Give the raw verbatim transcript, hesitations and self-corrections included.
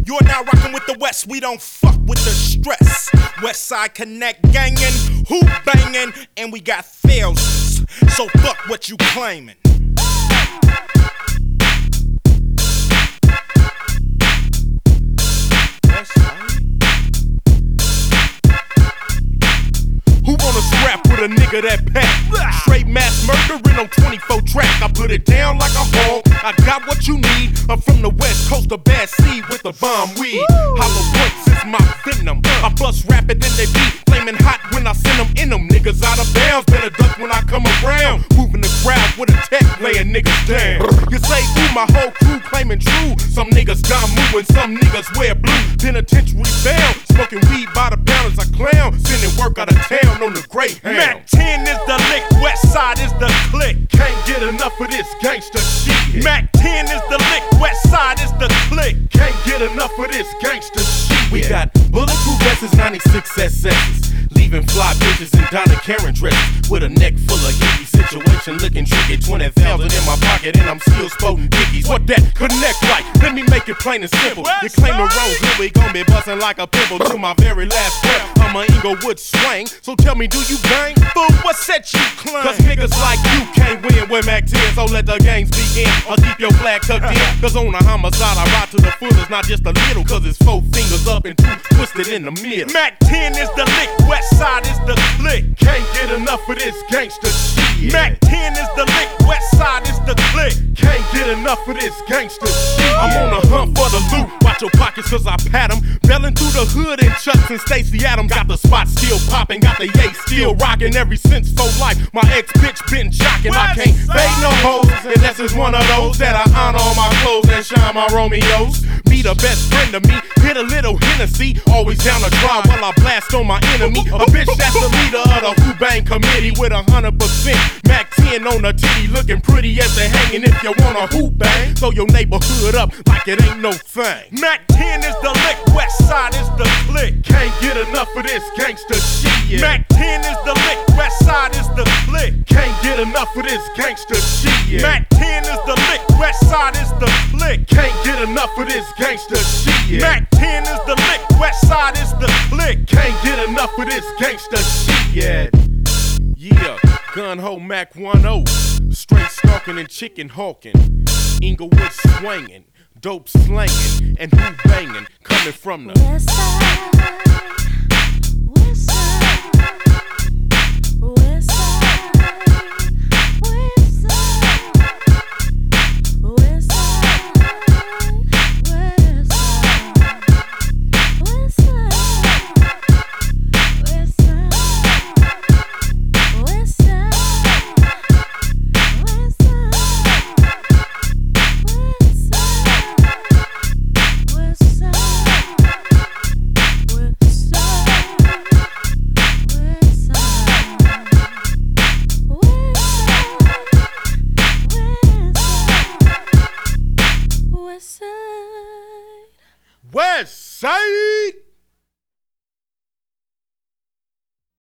You're now rocking with the West, we don't fuck with the stress. West Side Connect gangin', hoop bangin', and we got thousands. So fuck what you claimin'. Who wanna scrap with a nigga that pack? Straight mass murdering on twenty-four track. I put it down like a hog. I got what you need. I'm from the west coast of Bad Seed with the bomb weed. Hollow points is my venom. I bust rapid and they beat. Flaming hot when I send them in them. Niggas out of bounds. Better duck when I come around. Moving the crowd with a tech, laying niggas down. You say, ooh, my whole crew claiming true. Some niggas down moving, some niggas wear blue. Penitentiary bound. Smoking weed by the pound as I clown. Sending work out of town on the Greyhound. Mac ten is the lick, West Side is the click. Can't get enough of this gangsta shit. Mac ten is the lick, West Side is the click. Can't get enough of this gangsta shit. We got bulletproof vests, ninety-six S S's. Leaving fly bitches in Donna Karen dresses. With a neck full of hickey, situation looking tricky. Twenty thousand in my pocket and I'm still spoting dickies. What that connect like? Let me make it plain and simple. You claim the road, here we gon' be bustin' like a pimple. To my very last breath, I'm a Inglewood swing. So tell me, do you bang? Fool, what set you claim? Cause niggas like you can't win with Mac ten. So let the games begin, or keep your flag tucked in. Cause on a homicide, I ride to the fullest, not just a little. Cause it's four fingers up and two twisted in the middle. Mac ten is the lick, West Side is the click. Can't get enough of this gangsta shit. Mac ten is the lick, West Side is the click. Can't get enough of this gangsta shit. I'm on the hunt for the loot. Watch your pockets cause I pat them. Belling through the hood and Chucks and Stacey Adams. Got the spot still popping, got the yay still rocking. Every since for life, my ex-bitch been jocking. I can't fade no hoes unless it's one of those that I honor on my clothes and shine my Romeos. Be the best friend of me, hit a little Hennessy. Always down to drive while I blast on my enemy. A bitch that's the leader of the Who Bang committee with a hundred percent Mac ten on the titty, looking pretty as they hanging. If you want a Who Bang, throw your neighborhood up like it ain't no thing. Mac ten is the lick, West Side is the click. Can't get enough of this gangsta shit. Mac ten is the lick, West Side is the click. Can't get enough of this gangsta shit. Mac ten is the lick, West Side is the click. Can't get enough of this gangsta shit. Mac ten is the lick, West Side is the click. Can't get enough of this gangsta shit. Yeah, gun ho Mac ten. Straight stalking and chicken hawking. Inglewood swinging, dope slanging, and who banging. Coming from the West Side, West Side, West Side, West Side, West Side, West Side, West Side, West Side, West Side, West Side, West Side, West Side.